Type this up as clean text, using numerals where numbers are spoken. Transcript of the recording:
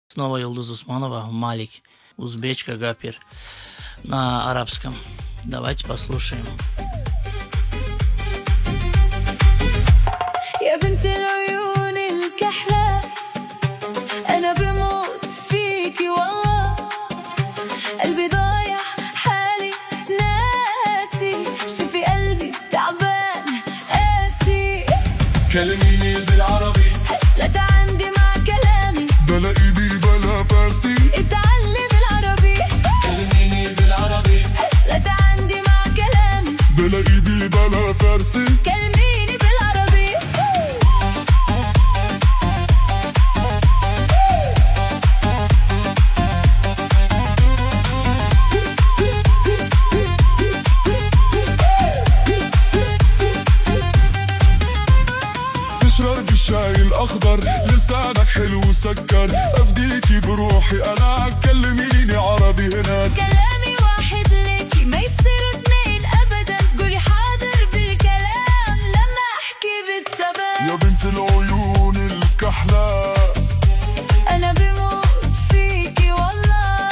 Снова Юлдуз Усманова, Малик, узбечка, гапир на арабском. Давайте послушаем. يا بنت العيون الكحلة أنا بموت فيكي والله قلبي ضايع حالي ناسي شوفي قلبي تعبان قاسي كلميني بالعربي لا تعندي مع كلامي بلا إيدي بلا فارسي اتعلم العربي كلميني بالعربي لا تعندي مع كلامي بلا إيدي بلا فارسي كلميني بالعربي تشرب الشاي الأخضر لسانك حلو وسكر أفديكي بروحي أنا كلميني عربي هناك